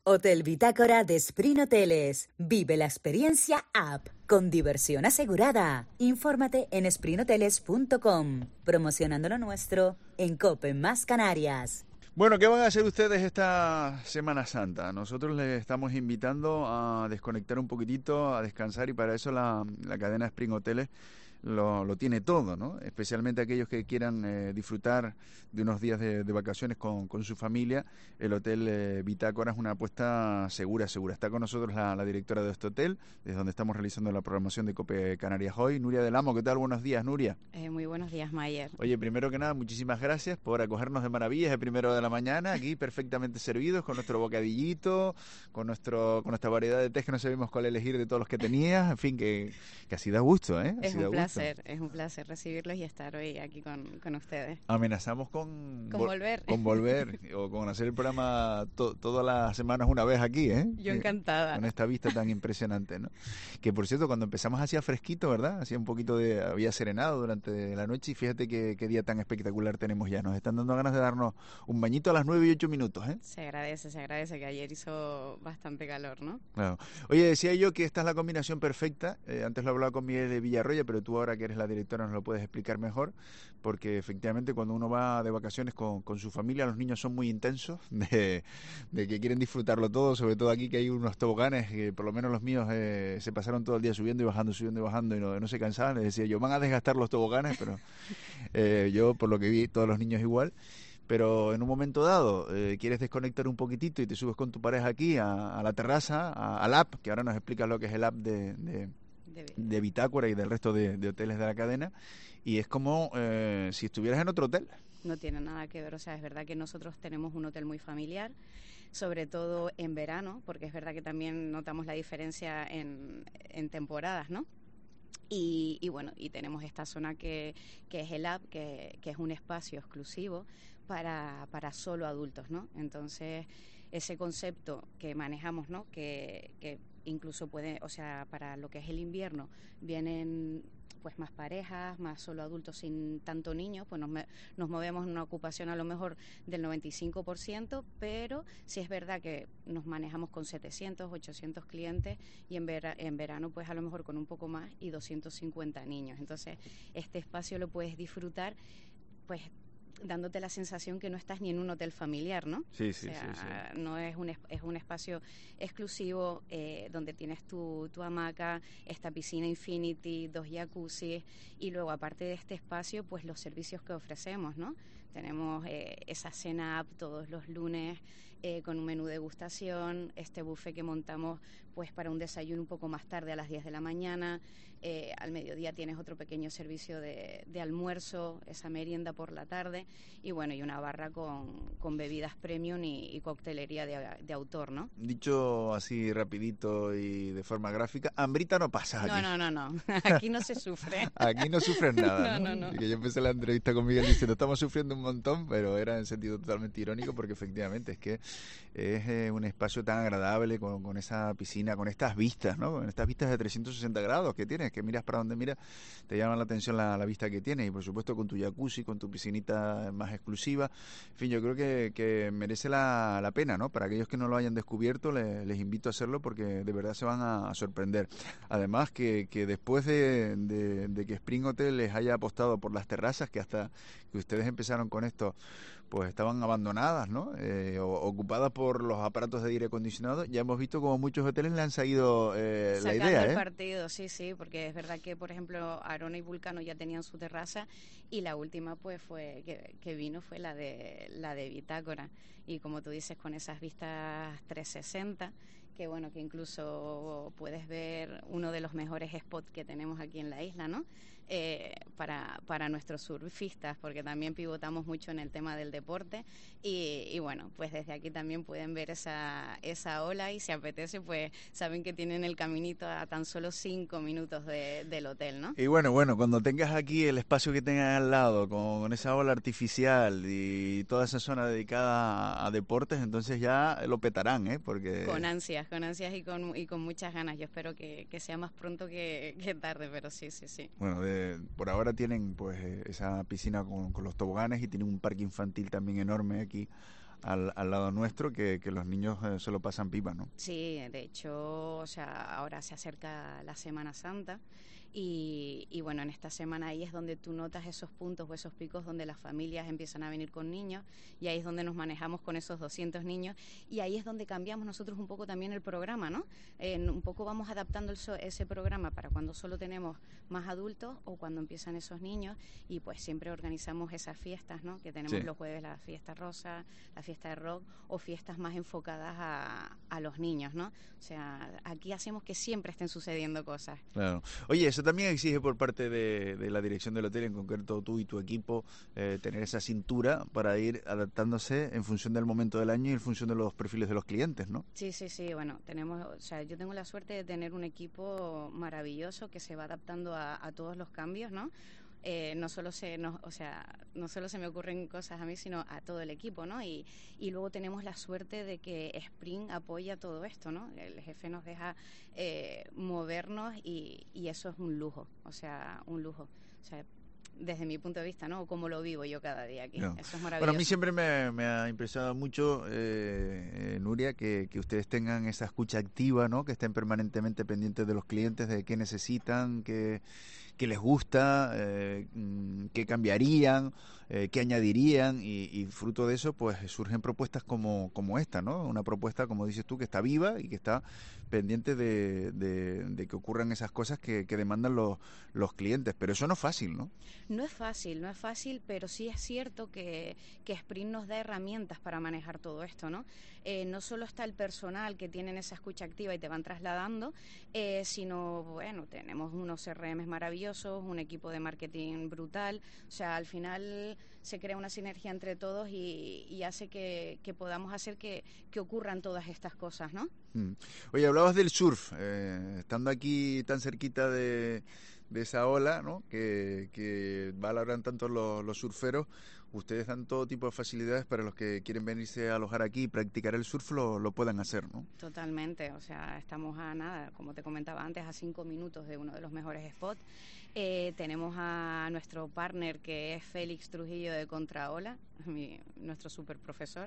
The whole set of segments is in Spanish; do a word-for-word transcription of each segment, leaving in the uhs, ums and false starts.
Hotel Bitácora de Spring Hoteles. Vive la experiencia app con diversión asegurada. Infórmate en spring hoteles punto com, promocionando lo nuestro en COPE más Canarias. Bueno, ¿qué van a hacer ustedes esta Semana Santa? Nosotros les estamos invitando a desconectar un poquitito, a descansar, y para eso la, la cadena Spring Hoteles lo, lo tiene todo, ¿no? Especialmente aquellos que quieran eh, disfrutar de unos días de, de vacaciones con, con su familia. El Hotel eh, Bitácora es una apuesta segura, segura. Está con nosotros la, la directora de este hotel, desde donde estamos realizando la programación de COPE Canarias hoy, Nuria del Amo. ¿Qué tal? Buenos días, Nuria. Eh, muy buenos días, Mayer. Oye, primero que nada, muchísimas gracias por acogernos de maravillas de primero de la mañana, aquí perfectamente servidos, con nuestro bocadillito, con nuestro con nuestra variedad de tés que no sabíamos cuál elegir de todos los que tenías. En fin, que, que así da gusto, ¿eh? Así es un da placer, gusto. es un placer recibirlos y estar hoy aquí con, con ustedes. Amenazamos con, Con volver. Con volver, o con hacer el programa to, todas las semanas una vez aquí, ¿eh? Yo encantada. Con esta vista tan impresionante, ¿no? Que por cierto, cuando empezamos hacía fresquito, ¿verdad? Hacía un poquito de... había serenado durante la noche, y fíjate que, qué día tan espectacular tenemos ya. Nos están dando ganas de darnos un bañito a las nueve y ocho minutos, ¿eh? Se agradece, se agradece, que ayer hizo bastante calor, ¿no? Claro. Oye, decía yo que esta es la combinación perfecta. Eh, antes lo hablaba con Miguel de Villarroya, pero tú ahora que eres la directora nos lo puedes explicar mejor, porque efectivamente cuando uno va de vacaciones con, con su familia, los niños son muy intensos, de, de que quieren disfrutarlo todo, sobre todo aquí que hay unos toboganes, que por lo menos los míos eh, se pasaron todo el día subiendo y bajando, subiendo y bajando, y no, no se cansaban. Les decía yo, van a desgastar los toboganes, pero eh, yo por lo que vi, todos los niños igual. Pero en un momento dado eh, quieres desconectar un poquitito y te subes con tu pareja aquí a, a la terraza, a, al app, que ahora nos explicas lo que es el app de, de, de, de Bitácora y del resto de, de hoteles de la cadena, y es como eh, si estuvieras en otro hotel. No tiene nada que ver, o sea, es verdad que nosotros tenemos un hotel muy familiar, sobre todo en verano, porque es verdad que también notamos la diferencia en, en temporadas, ¿no? Y, y bueno, y tenemos esta zona que, que es el app, que, que es un espacio exclusivo para, para solo adultos, ¿no? Entonces, ese concepto que manejamos, ¿no? Que, que incluso puede, o sea, para lo que es el invierno, vienen pues más parejas, más solo adultos sin tanto niños, pues nos, nos movemos en una ocupación a lo mejor del noventa y cinco por ciento, pero sí es verdad que nos manejamos con setecientos, ochocientos clientes, y en, vera, en verano pues a lo mejor con un poco más y doscientos cincuenta niños. Entonces este espacio lo puedes disfrutar pues dándote la sensación que no estás ni en un hotel familiar, ¿no? Sí, sí, o sea, sí, sí. No es un, es un espacio exclusivo eh, donde tienes tu, tu hamaca, esta piscina infinity, dos jacuzzis, y luego aparte de este espacio, pues los servicios que ofrecemos, ¿no? Tenemos eh, esa cena app todos los lunes eh, con un menú de degustación, este buffet que montamos pues para un desayuno un poco más tarde a las diez de la mañana, eh, al mediodía tienes otro pequeño servicio de, de almuerzo, esa merienda por la tarde, y bueno, y una barra con, con bebidas premium y, y coctelería de, de autor, ¿no? Dicho así rapidito y de forma gráfica, hambrita no pasa aquí. No, no, no, no, aquí no se sufre. Aquí no sufres nada, no, ¿no? no, no. Que yo empecé la entrevista con Miguel diciendo, estamos sufriendo un montón, pero era en sentido totalmente irónico, porque efectivamente es que es eh, un espacio tan agradable, con, con esa piscina, con estas vistas, ¿no? Con estas vistas de trescientos sesenta grados que tienes, que miras para donde miras, te llama la atención la, la vista que tienes, y por supuesto con tu jacuzzi, con tu piscinita más exclusiva. En fin, yo creo que, que merece la, la pena, ¿no? Para aquellos que no lo hayan descubierto, les, les invito a hacerlo, porque de verdad se van a, a sorprender. Además que, que después de, de, de que Spring Hotel les haya apostado por las terrazas, que hasta que ustedes empezaron con esto, pues estaban abandonadas, ¿no? Eh, o, ocupadas por los aparatos de aire acondicionado, ya hemos visto como muchos hoteles le han seguido eh, la idea, Sacando el ¿eh? partido, sí, sí, porque es verdad que, por ejemplo, Arona y Vulcano ya tenían su terraza, y la última pues fue que, que vino fue la de la de Bitácora, y como tú dices, con esas vistas trescientos sesenta, que bueno, que incluso puedes ver uno de los mejores spots que tenemos aquí en la isla, ¿no? Eh, para, para nuestros surfistas, porque también pivotamos mucho en el tema del deporte, y, y bueno, pues desde aquí también pueden ver esa, esa ola, y si apetece, pues saben que tienen el caminito a tan solo cinco minutos de, del hotel, ¿no? Y bueno, bueno, cuando tengas aquí el espacio que tengas al lado, con esa ola artificial y toda esa zona dedicada a, a deportes, entonces ya lo petarán, ¿eh? Porque... Con ansias, con ansias y con, y con muchas ganas. Yo espero que, que sea más pronto que, que tarde, pero sí, sí, sí. Bueno, de, por ahora tienen pues esa piscina con, con los toboganes, y tienen un parque infantil también enorme aquí al, al lado nuestro, que, que los niños eh, se lo pasan pipa, ¿no? Sí, de hecho, o sea, ahora se acerca la Semana Santa y, y bueno, en esta semana ahí es donde tú notas esos puntos o esos picos donde las familias empiezan a venir con niños y ahí es donde nos manejamos con esos doscientos niños y ahí es donde cambiamos nosotros un poco también el programa, ¿no? Eh, un poco vamos adaptando el so- ese programa para cuando solo tenemos más adultos o cuando empiezan esos niños y pues siempre organizamos esas fiestas, ¿no? Que tenemos sí. los jueves la fiesta rosa, la fiesta de rock o fiestas más enfocadas a, a los niños, ¿no? O sea, aquí hacemos que siempre estén sucediendo cosas. Claro. Oye, eso también exige por parte de, de la dirección del hotel, en concreto tú y tu equipo, eh, tener esa cintura para ir adaptándose en función del momento del año y en función de los perfiles de los clientes, ¿no? Sí, sí, sí, bueno, tenemos, o sea, yo tengo la suerte de tener un equipo maravilloso que se va adaptando a, a todos los cambios, ¿no? Eh, no solo se no, o sea, no solo se me ocurren cosas a mí, sino a todo el equipo, ¿no? Y, y luego tenemos la suerte de que Spring apoya todo esto, ¿no? El jefe nos deja eh, movernos y, y eso es un lujo, o sea, un lujo. O sea, desde mi punto de vista, ¿no? Como lo vivo yo cada día aquí. No. Eso es maravilloso. Bueno, a mí siempre me, me ha impresionado mucho, eh, eh, Nuria, que, que ustedes tengan esa escucha activa, ¿no? Que estén permanentemente pendientes de los clientes, de qué necesitan, qué, qué les gusta, eh, qué cambiarían, eh, qué añadirían y, y fruto de eso, pues surgen propuestas como, como esta, ¿no? Una propuesta, como dices tú, que está viva y que está pendiente de, de, de que ocurran esas cosas que, que demandan los, los clientes. Pero eso no es fácil, ¿no? No es fácil, no es fácil, pero sí es cierto que, que Sprint nos da herramientas para manejar todo esto, ¿no? Eh, no solo está el personal que tienen esa escucha activa y te van trasladando, eh, sino, bueno, tenemos unos C R Ms maravillosos, un equipo de marketing brutal, o sea, al final se crea una sinergia entre todos y, y hace que, que podamos hacer que, que ocurran todas estas cosas, ¿no? Mm. Oye, hablabas del surf, eh, estando aquí tan cerquita de... de esa ola, ¿no? que, que valoran tanto los, los surferos. Ustedes dan todo tipo de facilidades para los que quieren venirse a alojar aquí y practicar el surf, lo, lo puedan hacer, ¿no? Totalmente, o sea, estamos a nada, como te comentaba antes, a cinco minutos de uno de los mejores spots. Eh, tenemos a nuestro partner que es Félix Trujillo de Contraola, mi, nuestro super profesor,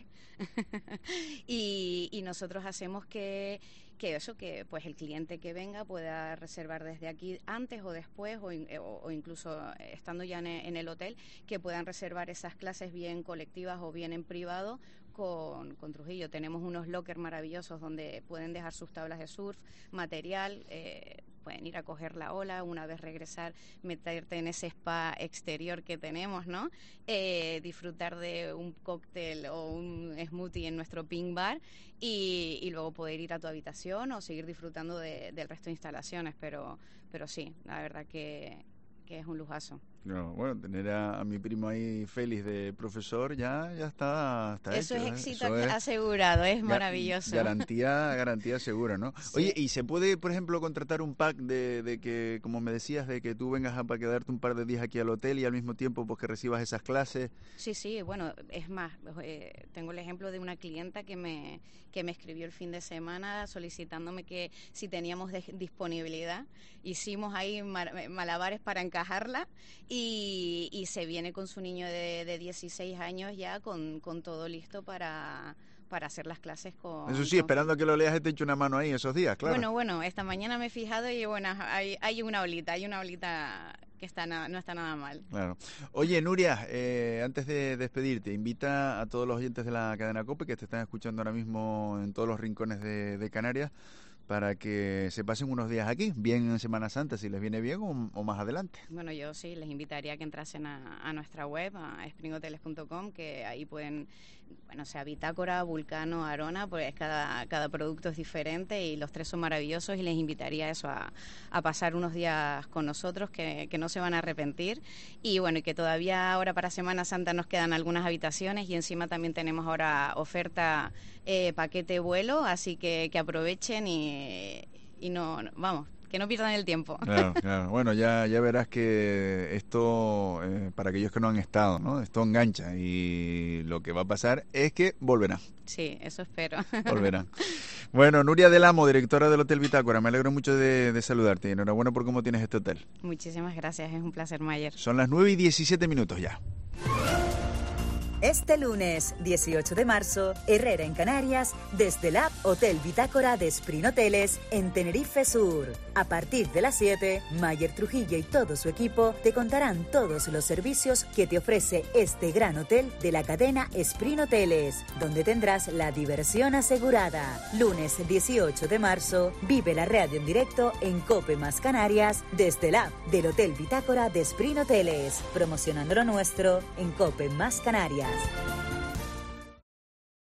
y, y nosotros hacemos que, que eso, que pues el cliente que venga pueda reservar desde aquí antes o después o, in, o, o incluso estando ya en, en el hotel, que puedan reservar esas clases bien colectivas o bien en privado con, con Trujillo. Tenemos unos lockers maravillosos donde pueden dejar sus tablas de surf, material, eh, pueden ir a coger la ola, una vez regresar, meterte en ese spa exterior que tenemos, ¿no? Eh, disfrutar de un cóctel o un smoothie en nuestro pink bar y, y luego poder ir a tu habitación o seguir disfrutando de, del resto de instalaciones, pero, pero sí, la verdad que, que es un lujazo. No, bueno, tener a, a mi primo ahí Félix de profesor ya ya está, está Eso hecho, es éxito ¿eh? Eso asegurado, es ga- maravilloso. Garantía, garantía segura, ¿no? Sí. Oye, ¿y se puede, por ejemplo, contratar un pack de, de que, como me decías, de que tú vengas a para quedarte un par de días aquí al hotel y al mismo tiempo pues que recibas esas clases? Sí, sí, bueno, es más, eh, tengo el ejemplo de una clienta que me que me escribió el fin de semana solicitándome que si teníamos de, disponibilidad, hicimos ahí mar, malabares para encajarla y, y se viene con su niño de, de dieciséis años ya con, con todo listo para... para hacer las clases con... Eso sí, con... esperando a que lo leas te eche una mano ahí esos días, claro. Bueno, bueno, esta mañana me he fijado y bueno, hay, hay una olita, hay una olita que está na, no está nada mal. Claro. Oye, Nuria, eh, antes de despedirte, invita a todos los oyentes de la cadena COPE que te están escuchando ahora mismo en todos los rincones de, de Canarias para que se pasen unos días aquí, bien en Semana Santa, si les viene bien o, o más adelante. Bueno, yo sí les invitaría a que entrasen a, a nuestra web, a spring hoteles punto com, que ahí pueden, bueno, o sea, Bitácora, Vulcano, Arona, pues cada, cada producto es diferente y los tres son maravillosos y les invitaría a eso, a, a pasar unos días con nosotros que, que no se van a arrepentir y bueno, y que todavía ahora para Semana Santa nos quedan algunas habitaciones y encima también tenemos ahora oferta eh, paquete vuelo, así que, que aprovechen y, y no, no, vamos, que no pierdan el tiempo. Claro, claro. Bueno, ya, ya verás que esto, eh, para aquellos que no han estado, ¿no? Esto engancha y lo que va a pasar es que volverán. Sí, eso espero. Volverán. Bueno, Nuria Del Amo, directora del Hotel Bitácora, me alegro mucho de, de saludarte. Enhorabuena por cómo tienes este hotel. Muchísimas gracias, es un placer, Mayer. Son las nueve y diecisiete minutos ya. Este lunes, dieciocho de marzo, Herrera en Canarias, desde el App Hotel Bitácora de Spring Hoteles en Tenerife Sur. A partir de las siete, Mayer Trujillo y todo su equipo te contarán todos los servicios que te ofrece este gran hotel de la cadena Spring Hoteles, donde tendrás la diversión asegurada. Lunes dieciocho de marzo, vive la radio en directo en Cope Más Canarias desde el App del Hotel Bitácora de Spring Hoteles, promocionando lo nuestro en Cope Más Canarias.